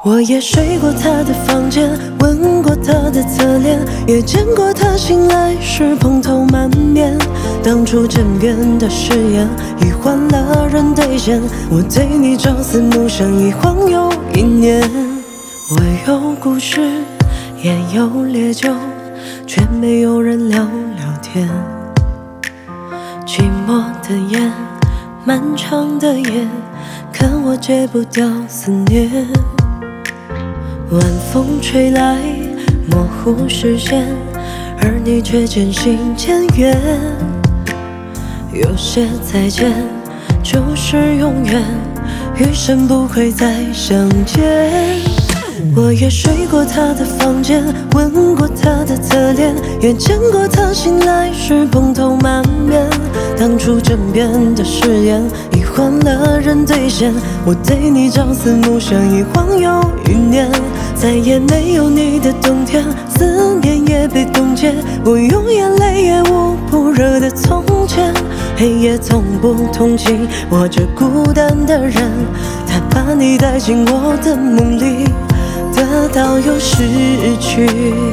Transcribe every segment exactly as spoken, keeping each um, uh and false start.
我也睡过他的房间，吻过他的侧脸，也见过他醒来时蓬头满面。当初枕边的誓言已换了人兑现，我对你朝思暮想一晃又一年。我有故事，也有烈酒，却没有人聊聊天。寂寞的夜，漫长的夜，可我戒不掉思念。晚风吹来，模糊视线，而你却渐行渐远。有些再见就是永远，余生不会再相见。我也睡过他的房间，吻过他的侧脸，也见过他醒来时蓬头满面。当初枕边的誓言已换了人兑现，我对你朝思暮想一晃又一年。再也没有你的冬天，思念也被冻结，我用眼泪也捂不热的从前。黑夜从不同情我这孤单的人，他把你带进我的梦里，得到又失去。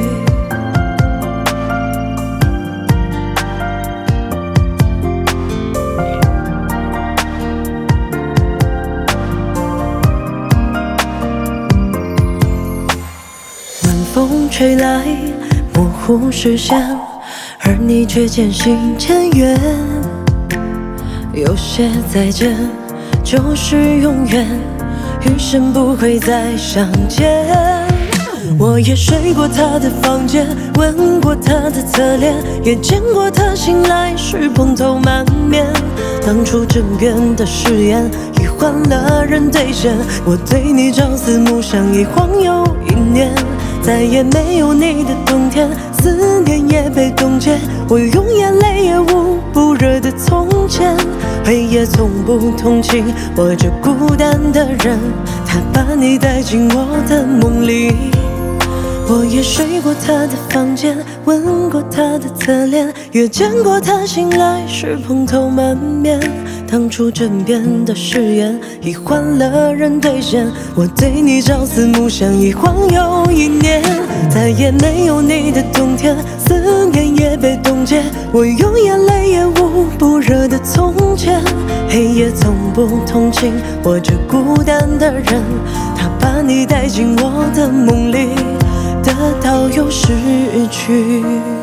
晚风吹来，模糊视线，而你却渐行渐远。有些再见就是永远，余生不会再相见。我也睡过他的房间，吻过他的侧脸，也见过他醒来时蓬头满面。当初枕边的誓言已换了人兑现，我对你朝思暮想一晃又一年。再也没有你的冬天，思念也被冻结，我用眼泪也捂不热的从前。黑夜从不同情我这孤单的人，他把你带进我的梦里。我也睡过他的房间，吻过他的侧脸，也见过他醒来时蓬头满面。当初枕边的誓言已换了人兑现，我对你朝思暮想一晃又一年。再也没有你的冬天，思念也被冻结，我用眼泪也捂不热的从前。黑夜从不同情我这孤单的人，他把你带进我的梦里，得到又失去。